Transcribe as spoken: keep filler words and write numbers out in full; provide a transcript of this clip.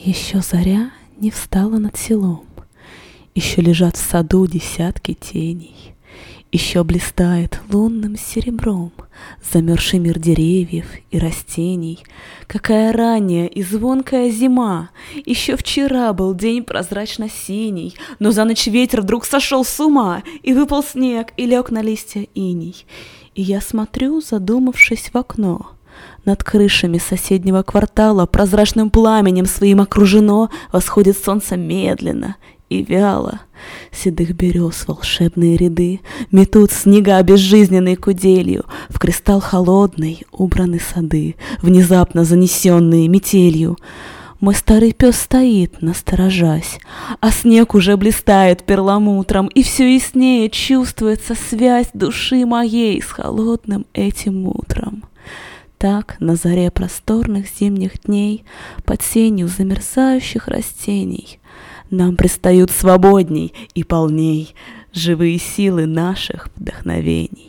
Еще заря не встала над селом, еще лежат в саду десятки теней, еще блистает лунным серебром замерзший мир деревьев и растений. Какая ранняя и звонкая зима! Еще вчера был день прозрачно-синий, но за ночь ветер вдруг сошел с ума, и выпал снег, и лег на листья иней. И я смотрю, задумавшись, в окно. Над крышами соседнего квартала прозрачным пламенем своим окружено восходит солнце медленно и вяло. Седых берез волшебные ряды метут снега безжизненной куделью. В кристалл холодный убраны сады, внезапно занесенные метелью. Мой старый пес стоит, насторожась, а снег уже блистает перламутром, и все яснее чувствуется связь души моей с холодным этим утром. Так на заре просторных зимних дней, под сенью замерзающих растений, нам предстают свободней и полней живые силы наших вдохновений.